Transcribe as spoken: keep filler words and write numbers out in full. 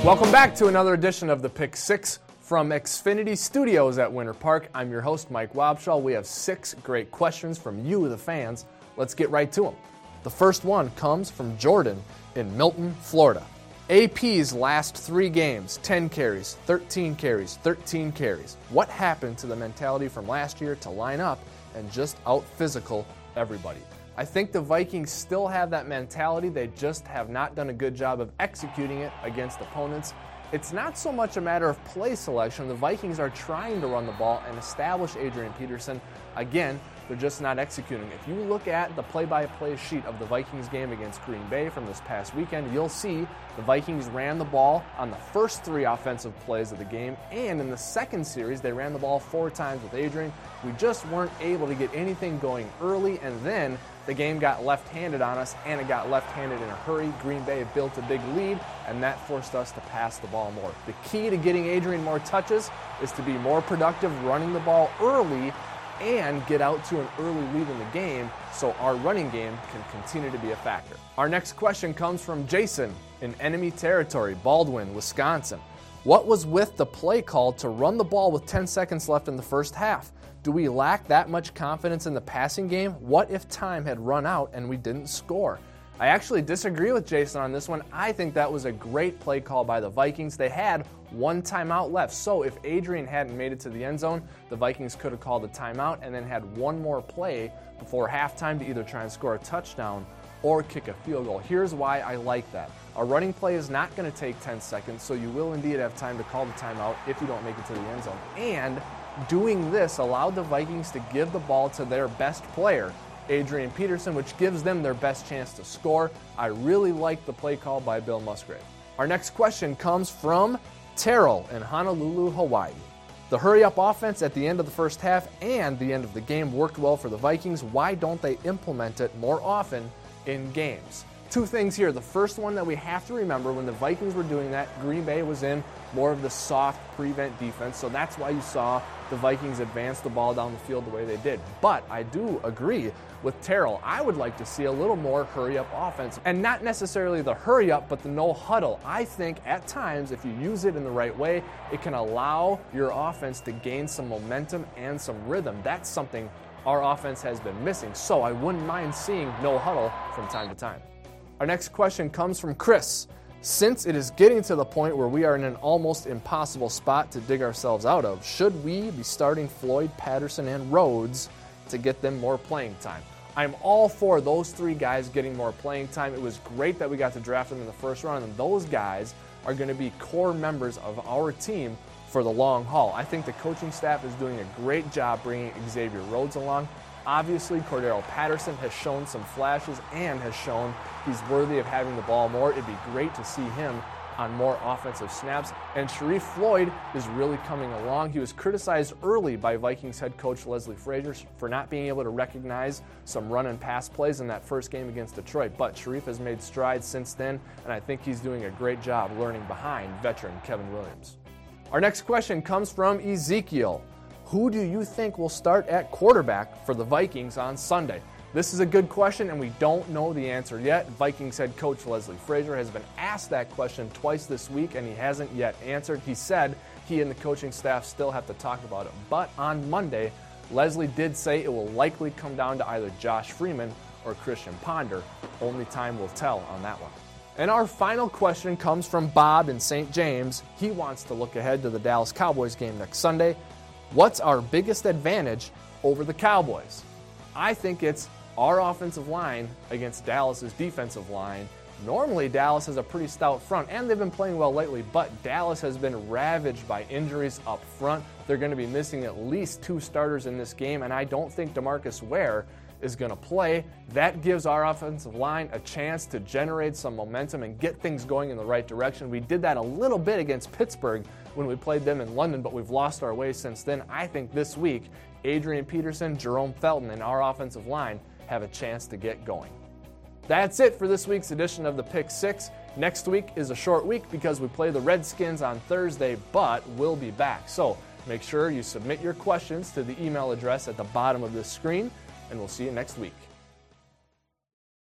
Welcome back to another edition of the Pick Six from Xfinity Studios at Winter Park. I'm your host, Mike Wobschall. We have six great questions from you, the fans. Let's get right to them. The first one comes from Jordan in Milton, Florida. A P's last three games, ten carries, thirteen carries, thirteen carries. What happened to the mentality from last year to line up and just out-physical everybody? I think the Vikings still have that mentality. They just have not done a good job of executing it against opponents. It's not so much a matter of play selection. The Vikings are trying to run the ball and establish Adrian Peterson. Again, they're just not executing. If you look at the play-by-play sheet of the Vikings game against Green Bay from this past weekend, you'll see the Vikings ran the ball on the first three offensive plays of the game, and in the second series, they ran the ball four times with Adrian. We just weren't able to get anything going early, and then the game got left-handed on us, and it got left-handed in a hurry. Green Bay built a big lead, and that forced us to pass the ball more. The key to getting Adrian more touches is to be more productive running the ball early and get out to an early lead in the game so our running game can continue to be a factor. Our next question comes from Jason in enemy territory, Baldwin, Wisconsin. What was with the play call to run the ball with ten seconds left in the first half? Do we lack that much confidence in the passing game? What if time had run out and we didn't score? I actually disagree with Jason on this one. I think that was a great play call by the Vikings. They had one timeout left, so if Adrian hadn't made it to the end zone, the Vikings could have called a timeout and then had one more play before halftime to either try and score a touchdown or kick a field goal. Here's why I like that. A running play is not going to take ten seconds, so you will indeed have time to call the timeout if you don't make it to the end zone. And doing this allowed the Vikings to give the ball to their best player, Adrian Peterson, which gives them their best chance to score. I really like the play call by Bill Musgrave. Our next question comes from Terrell in Honolulu, Hawaii. The hurry-up offense at the end of the first half and the end of the game worked well for the Vikings. Why don't they implement it more often in games? Two things here. The first one that we have to remember, when the Vikings were doing that, Green Bay was in more of the soft prevent defense, so that's why you saw the Vikings advance the ball down the field the way they did. But I do agree with Terrell. I would like to see a little more hurry-up offense, and not necessarily the hurry-up, but the no huddle. I think at times, if you use it in the right way, it can allow your offense to gain some momentum and some rhythm. That's something our offense has been missing, so I wouldn't mind seeing no huddle from time to time. Our next question comes from Chris. Since it is getting to the point where we are in an almost impossible spot to dig ourselves out of, should we be starting Floyd, Patterson, and Rhodes to get them more playing time? I'm all for those three guys getting more playing time. It was great that we got to draft them in the first round, and those guys are going to be core members of our team for the long haul. I think the coaching staff is doing a great job bringing Xavier Rhodes along. Obviously, Cordero Patterson has shown some flashes and has shown he's worthy of having the ball more. It'd be great to see him on more offensive snaps. And Sharrif Floyd is really coming along. He was criticized early by Vikings head coach Leslie Frazier for not being able to recognize some run and pass plays in that first game against Detroit. But Sharrif has made strides since then, and I think he's doing a great job learning behind veteran Kevin Williams. Our next question comes from Ezekiel. Who do you think will start at quarterback for the Vikings on Sunday? This is a good question, and we don't know the answer yet. Vikings head coach Leslie Frazier has been asked that question twice this week, and he hasn't yet answered. He said he and the coaching staff still have to talk about it. But on Monday, Leslie did say it will likely come down to either Josh Freeman or Christian Ponder. Only time will tell on that one. And our final question comes from Bob in Saint James. He wants to look ahead to the Dallas Cowboys game next Sunday. What's our biggest advantage over the Cowboys? I think it's our offensive line against Dallas's defensive line. Normally, Dallas has a pretty stout front, and they've been playing well lately, but Dallas has been ravaged by injuries up front. They're going to be missing at least two starters in this game, and I don't think DeMarcus Ware is going to play. That gives our offensive line a chance to generate some momentum and get things going in the right direction. We did that a little bit against Pittsburgh when we played them in London, but we've lost our way since then. I think this week, Adrian Peterson, Jerome Felton, and our offensive line have a chance to get going. That's it for this week's edition of the Pick Six. Next week is a short week because we play the Redskins on Thursday, but we'll be back. So make sure you submit your questions to the email address at the bottom of this screen, and we'll see you next week.